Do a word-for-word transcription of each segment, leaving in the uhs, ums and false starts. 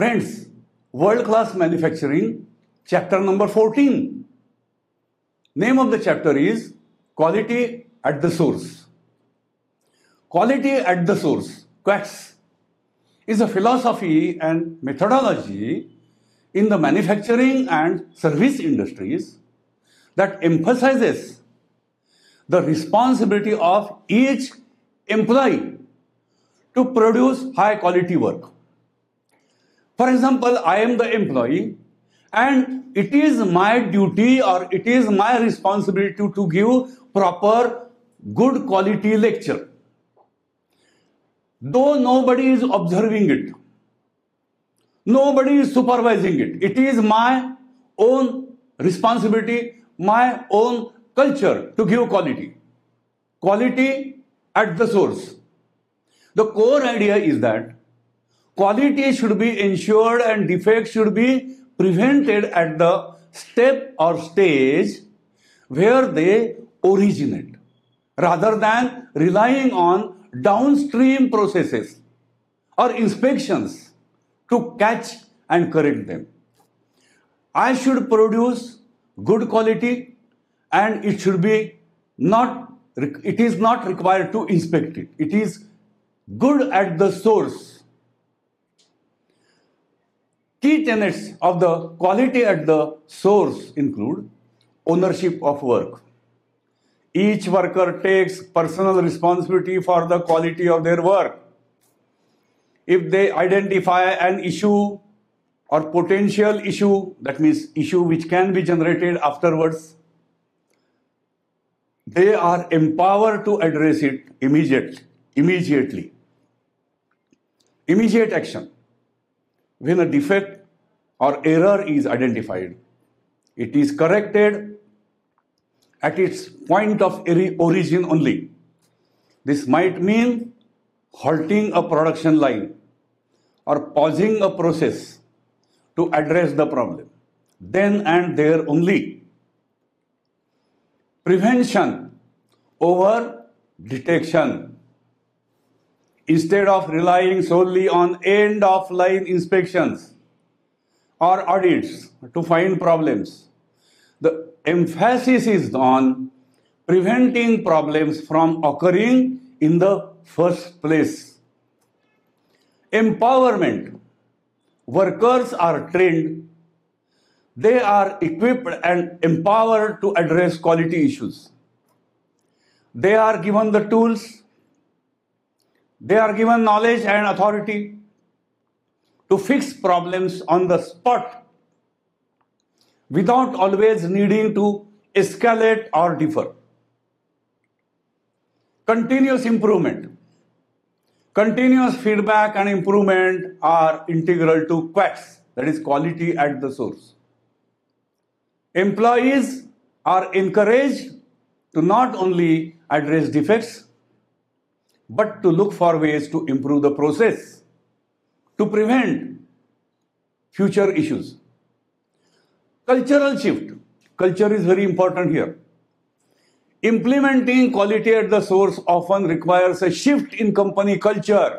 Friends, world-class manufacturing, chapter number fourteen. Name of the chapter is Quality at the Source. Quality at the Source, QATS, is a philosophy and methodology in the manufacturing and service industries that emphasizes the responsibility of each employee to produce high quality work. For example, I am the employee and it is my duty or it is my responsibility to, to give proper good quality lecture. Though nobody is observing it, nobody is supervising it, it is my own responsibility, my own culture to give quality. Quality at the source. The core idea is that quality should be ensured and defects should be prevented at the step or stage where they originate, rather than relying on downstream processes or inspections to catch and correct them. I should produce good quality and it should be not, it is not required to inspect it. It is good at the source. Key tenets of the quality at the source include ownership of work. Each worker takes personal responsibility for the quality of their work. If they identify an issue or potential issue, that means issue which can be generated afterwards, they are empowered to address it immediate, immediately. Immediate action. When a defect or error is identified, it is corrected at its point of origin only. This might mean halting a production line or pausing a process to address the problem. Then and there only. Prevention over detection. Instead of relying solely on end-of-line inspections or audits to find problems, the emphasis is on preventing problems from occurring in the first place. Empowerment. Workers are trained, they are equipped and empowered to address quality issues. They are given the tools, they are given knowledge and authority to fix problems on the spot without always needing to escalate or defer. Continuous improvement. Continuous feedback and improvement are integral to QATS, that is quality at the source. Employees are encouraged to not only address defects, but to look for ways to improve the process, to prevent future issues. Cultural shift. Culture is very important here. Implementing quality at the source often requires a shift in company culture,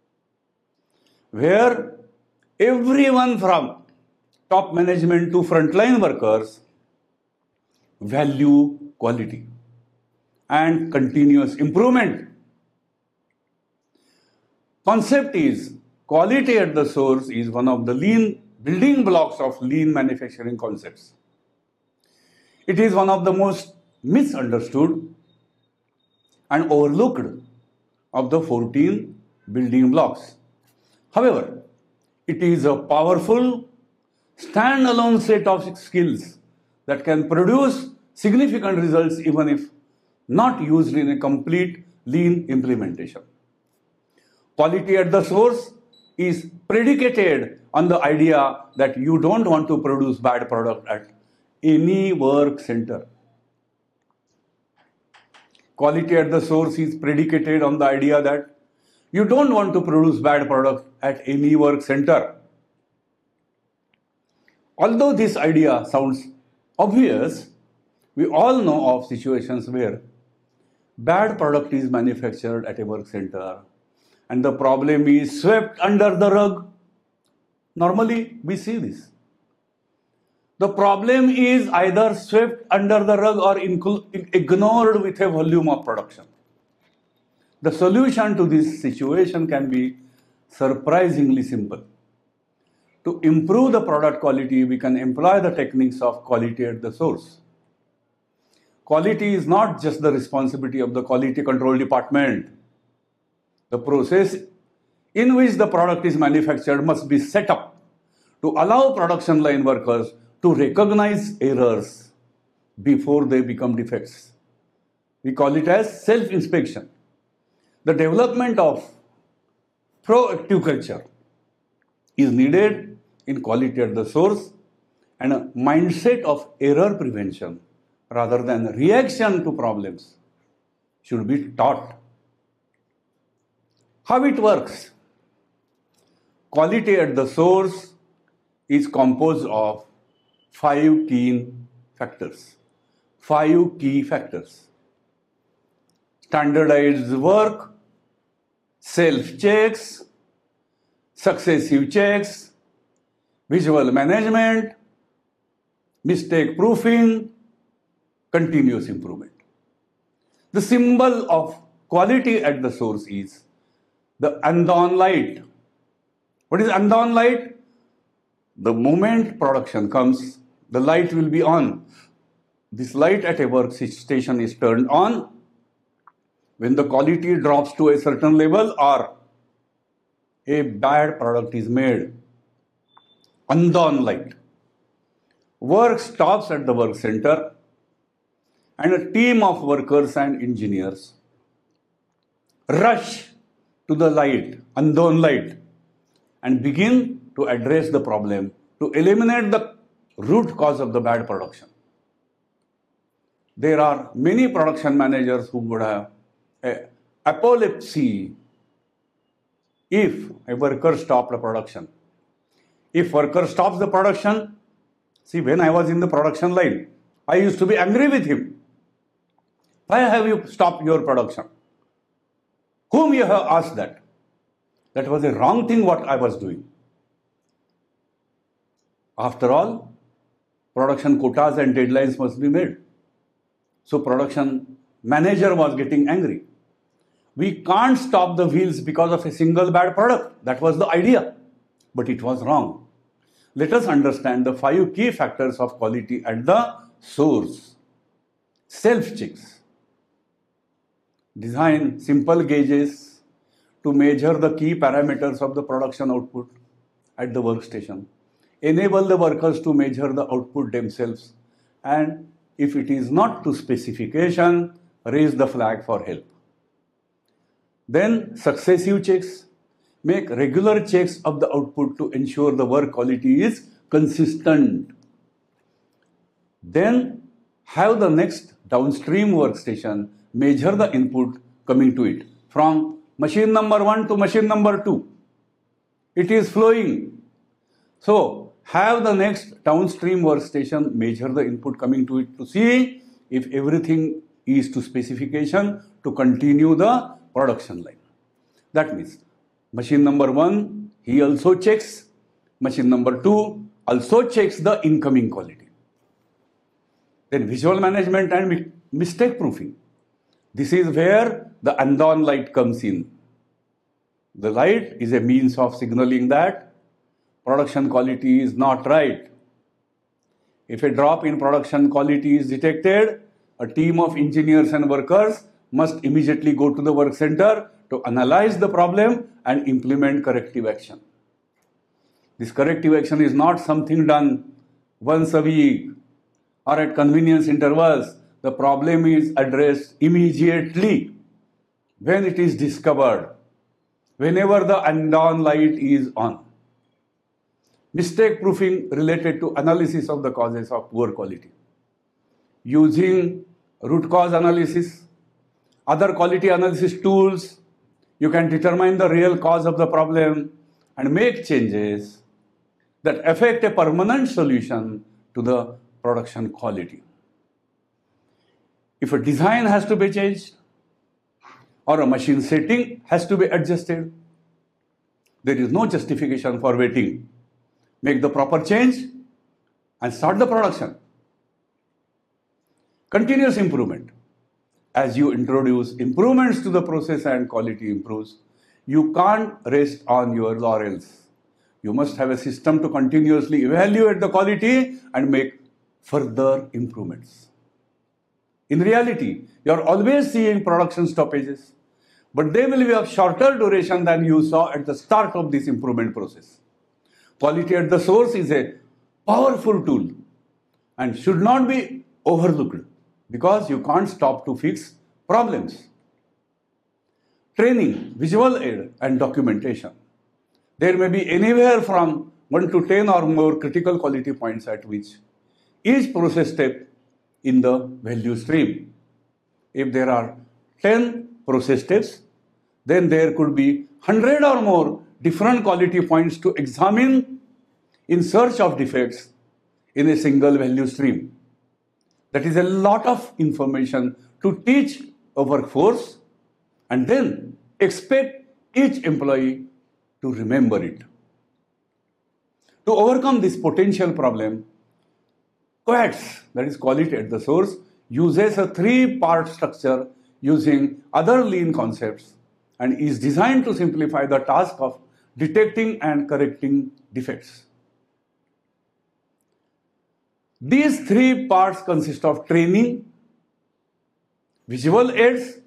where everyone from top management to frontline workers value quality and continuous improvement. Concept is quality at the source is one of the lean building blocks of lean manufacturing concepts. It is one of the most misunderstood and overlooked of the fourteen building blocks. However, it is a powerful standalone set of skills that can produce significant results even if not used in a complete lean implementation. Quality at the source is predicated on the idea that you don't want to produce bad product at any work center. Quality at the source is predicated on the idea that you don't want to produce bad product at any work center. Although this idea sounds obvious, we all know of situations where bad product is manufactured at a work center and the problem is swept under the rug. Normally, we see this. The problem is either swept under the rug or ignored with a volume of production. The solution to this situation can be surprisingly simple. To improve the product quality, we can employ the techniques of quality at the source. Quality is not just the responsibility of the quality control department. The process in which the product is manufactured must be set up to allow production line workers to recognize errors before they become defects. We call it as self-inspection. The development of proactive culture is needed in quality at the source, and a mindset of error prevention rather than reaction to problems should be taught. How it works? Quality at the source is composed of five key factors. Five key factors. Standardized work, self-checks, successive checks, visual management, mistake proofing, continuous improvement. The symbol of quality at the source is the andon light. What is andon light? The moment production comes, the light will be on. This light at a workstation is turned on when the quality drops to a certain level or a bad product is made. Andon light. Work stops at the work center, and a team of workers and engineers rush to the light, andon light, and begin to address the problem to eliminate the root cause of the bad production. There are many production managers who would have a epilepsy if a worker stopped the production. If worker stops the production, see, when I was in the production line, I used to be angry with him. Why have you stopped your production? Whom you have asked that? That was a wrong thing what I was doing. After all, production quotas and deadlines must be made. So production manager was getting angry. We can't stop the wheels because of a single bad product. That was the idea, but it was wrong. Let us understand the five key factors of quality at the source. Self-checks. Design simple gauges to measure the key parameters of the production output at the workstation. Enable the workers to measure the output themselves, and if it is not to specification, raise the flag for help. Then successive checks. Make regular checks of the output to ensure the work quality is consistent. Then have the next downstream workstation measure the input coming to it from machine number one to machine number two. It is flowing. So have the next downstream workstation measure the input coming to it to see if everything is to specification to continue the production line. That means machine number one, he also checks. Machine number two also checks the incoming quality. Then visual management and mistake proofing. This is where the andon light comes in. The light is a means of signaling that production quality is not right. If a drop in production quality is detected, a team of engineers and workers must immediately go to the work center to analyze the problem and implement corrective action. This corrective action is not something done once a week or at convenience intervals. The problem is addressed immediately when it is discovered, whenever the andon light is on. Mistake proofing related to analysis of the causes of poor quality. Using root cause analysis, other quality analysis tools, you can determine the real cause of the problem and make changes that affect a permanent solution to the production quality. If a design has to be changed or a machine setting has to be adjusted, there is no justification for waiting. make the proper change, and start the production. Continuous improvement. As you introduce improvements to the process and quality improves, you can't rest on your laurels. You must have a system to continuously evaluate the quality and make further improvements. In reality, you are always seeing production stoppages, but they will be of shorter duration than you saw at the start of this improvement process. Quality at the source is a powerful tool and should not be overlooked because you can't stop to fix problems. Training, visual aid, and documentation. There may be anywhere from one to ten or more critical quality points at which each process step in the value stream. If there are ten process steps, then there could be one hundred or more different quality points to examine in search of defects in a single value stream. That is a lot of information to teach a workforce and then expect each employee to remember it. To overcome this potential problem, QUADS, that is quality at the source, uses a three-part structure using other lean concepts and is designed to simplify the task of detecting and correcting defects. These three parts consist of training, visual aids,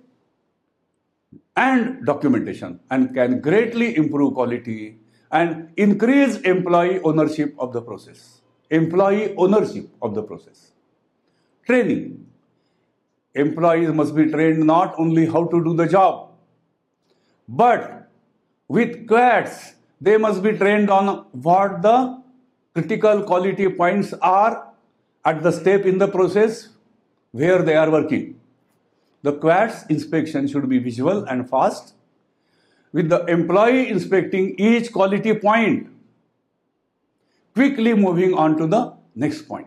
and documentation and can greatly improve quality and increase employee ownership of the process. Employee ownership of the process. Training. Employees must be trained not only how to do the job, but with QUADS, they must be trained on what the critical quality points are at the step in the process where they are working. The QUADS inspection should be visual and fast, with the employee inspecting each quality point, quickly moving on to the next point.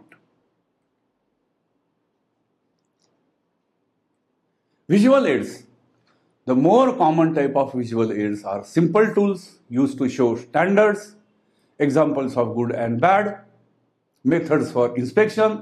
Visual aids. The more common type of visual aids are simple tools used to show standards, examples of good and bad, methods for inspection.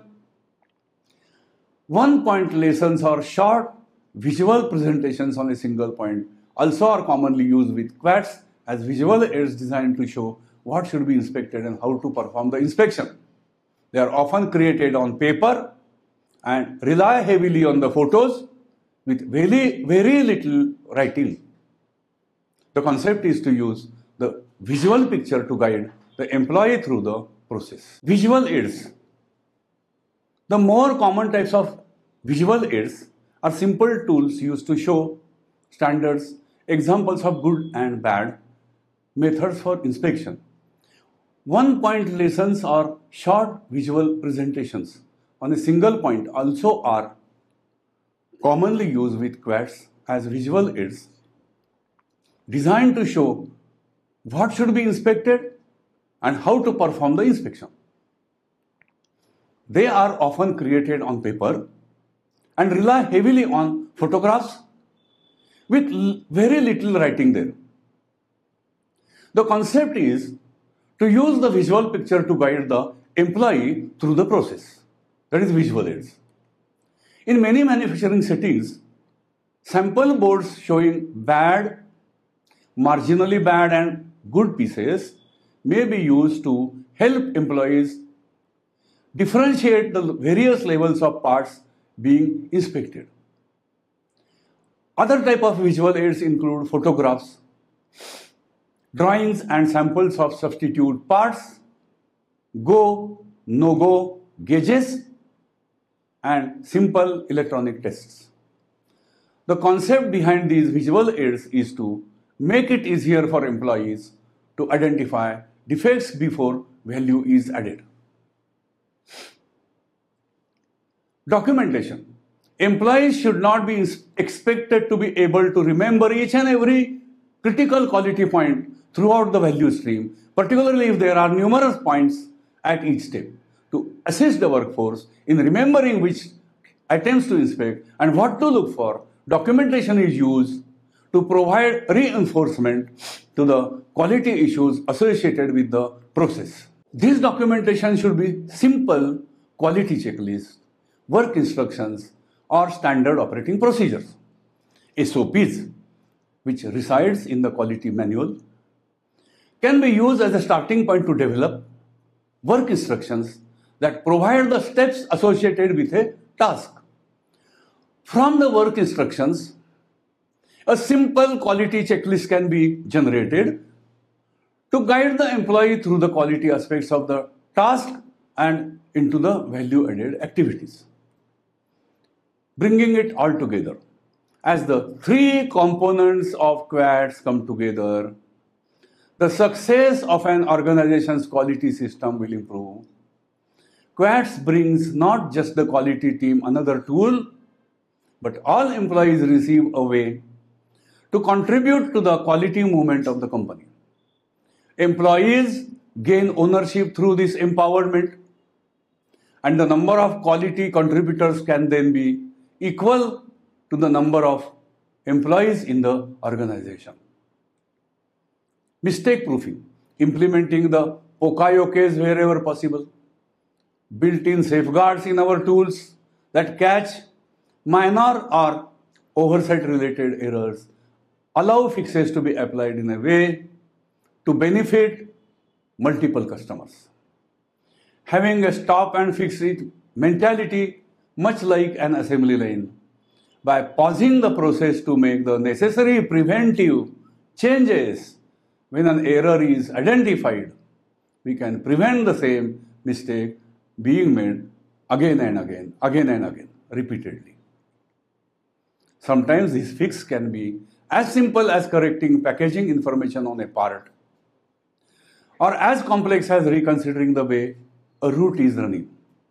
One-point lessons or short visual presentations on a single point also are commonly used with QUADS as visual aids designed to show what should be inspected and how to perform the inspection. They are often created on paper and rely heavily on the photos with very, very little writing. The concept is to use the visual picture to guide the employee through the process. Visual aids. The more common types of visual aids are simple tools used to show standards, examples of good and bad, methods for inspection. One-point lessons or short visual presentations on a single point also are commonly used with QUADS as visual aids designed to show what should be inspected and how to perform the inspection. They are often created on paper and rely heavily on photographs with very little writing there. The concept is to use the visual picture to guide the employee through the process. That is visual aids. In many manufacturing settings, sample boards showing bad, marginally bad and good pieces may be used to help employees differentiate the various levels of parts being inspected. Other type of visual aids include photographs, drawings and samples of substitute parts, go, no-go gauges, and simple electronic tests. The concept behind these visual aids is to make it easier for employees to identify defects before value is added. Documentation. Employees should not be expected to be able to remember each and every critical quality point throughout the value stream, particularly if there are numerous points at each step. To assist the workforce in remembering which items to inspect and what to look for, documentation is used to provide reinforcement to the quality issues associated with the process. This documentation should be simple quality checklists, work instructions, or standard operating procedures, S O Ps, which resides in the quality manual, can be used as a starting point to develop work instructions that provide the steps associated with a task. From the work instructions, a simple quality checklist can be generated to guide the employee through the quality aspects of the task and into the value-added activities. Bringing it all together, as the three components of QUADS come together, the success of an organization's quality system will improve. QUADS brings not just the quality team another tool, but all employees receive a way to contribute to the quality movement of the company. Employees gain ownership through this empowerment, and the number of quality contributors can then be equal to the number of employees in the organization. Mistake proofing, implementing the POCAI-OKs wherever possible, built-in safeguards in our tools that catch minor or oversight-related errors, allow fixes to be applied in a way to benefit multiple customers. Having a stop and fix it mentality, much like an assembly line, by pausing the process to make the necessary preventive changes when an error is identified, we can prevent the same mistake being made again and again, again and again, repeatedly. Sometimes this fix can be as simple as correcting packaging information on a part, or as complex as reconsidering the way a route is running.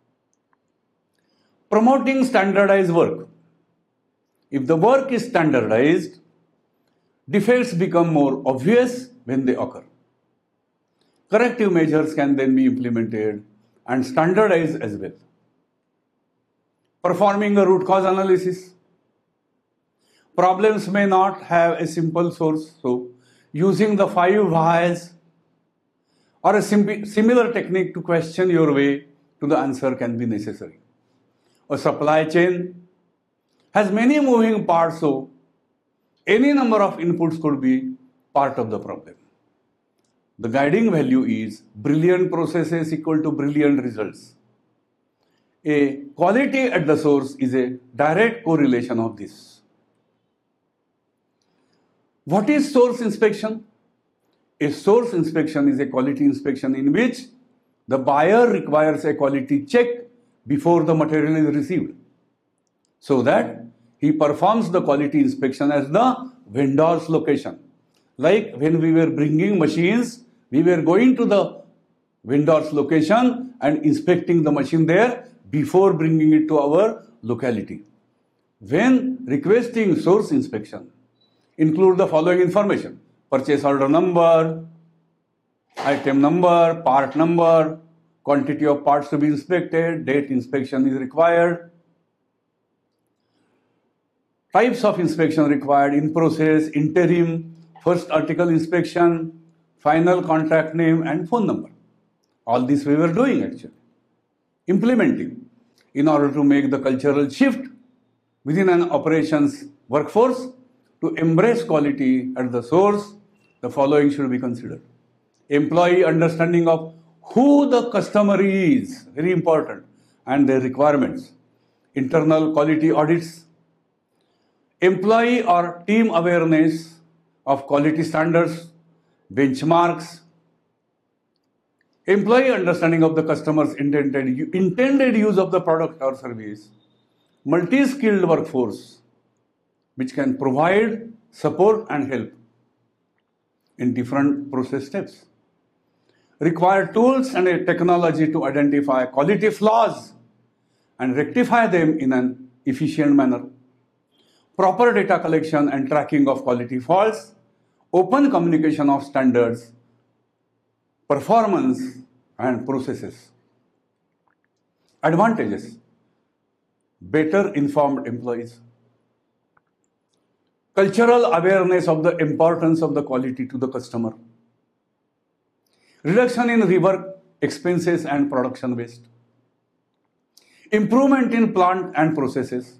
Promoting standardized work. If the work is standardized, defects become more obvious when they occur. Corrective measures can then be implemented and standardized as well. Performing a root cause analysis. Problems may not have a simple source, so using the five whys or a similar technique to question your way to the answer can be necessary. A supply chain has many moving parts, so any number of inputs could be part of the problem. The guiding value is brilliant processes equal to brilliant results. A quality at the source is a direct correlation of this. What is source inspection? A source inspection is a quality inspection in which the buyer requires a quality check before the material is received, so that he performs the quality inspection at the vendor's location. Like when we were bringing machines, we were going to the vendor's location and inspecting the machine there before bringing it to our locality. When requesting source inspection, include the following information: purchase order number, item number, part number, quantity of parts to be inspected, date inspection is required, types of inspection required: in process, interim, first article inspection, final contract name, and phone number. All this we were doing actually, implementing in order to make the cultural shift within an operations workforce to embrace quality at the source. The following should be considered: employee understanding of who the customer is, very important, and their requirements; internal quality audits; employee or team awareness of quality standards, benchmarks; employee understanding of the customer's intended, intended use of the product or service; multi-skilled workforce, which can provide support and help in different process steps; require tools and a technology to identify quality flaws and rectify them in an efficient manner; proper data collection and tracking of quality faults; open communication of standards, performance, and processes. Advantages: better informed employees; cultural awareness of the importance of the quality to the customer; reduction in rework expenses and production waste, improvement in plant and processes,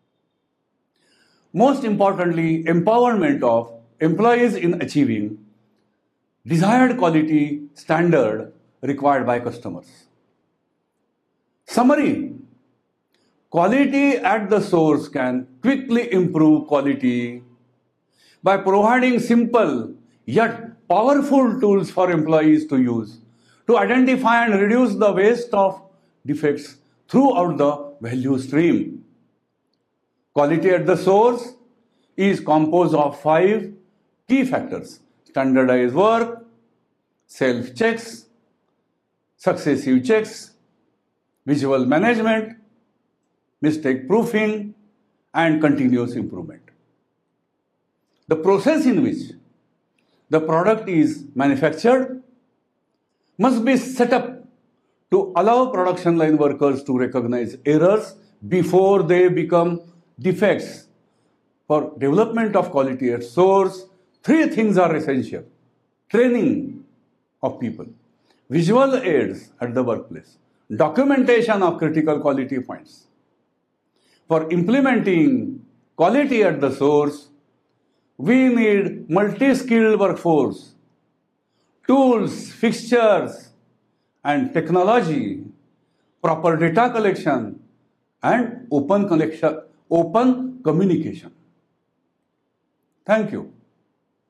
most importantly, empowerment of employees in achieving desired quality standard required by customers. Summary: quality at the source can quickly improve quality by providing simple yet powerful tools for employees to use to identify and reduce the waste of defects throughout the value stream. Quality at the source is composed of five key factors: standardized work, self-checks, successive checks, visual management, mistake proofing, and continuous improvement. The process in which the product is manufactured must be set up to allow production line workers to recognize errors before they become defects. For development of quality at source, three things are essential: training of people, visual aids at the workplace, documentation of critical quality points. For implementing quality at the source, we need multi-skilled workforce, tools, fixtures, and technology, proper data collection, and open connection, open communication. Thank you.